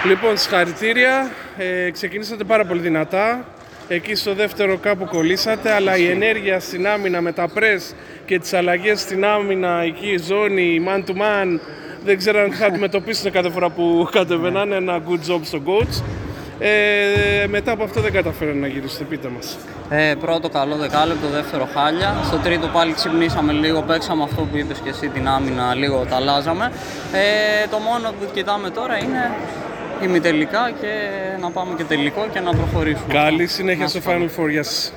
Λοιπόν, συγχαρητήρια. Ξεκινήσατε πάρα πολύ δυνατά. Εκεί στο δεύτερο κάπου κολλήσατε, αλλά η ενέργεια στην άμυνα με τα press και τις αλλαγές στην άμυνα, εκεί η ζώνη, man to man, δεν ξέρω αν θα αντιμετωπίσουν κάθε φορά που κατεβαίνανε. Ένα good job στο coach. Μετά από αυτό δεν καταφέρανε να γυρίσετε, πείτε μας. Πρώτο καλό δεκάλεπτο, δεύτερο χάλια. Στο τρίτο πάλι ξυπνήσαμε λίγο, παίξαμε αυτό που είπες και εσύ, την άμυνα, λίγο τα αλλάζαμε. Το μόνο που κοιτάμε τώρα είναι ημιτελικά και να πάμε και τελικό και να προχωρήσουμε. Καλή συνέχεια στο Final Four, γεια σας.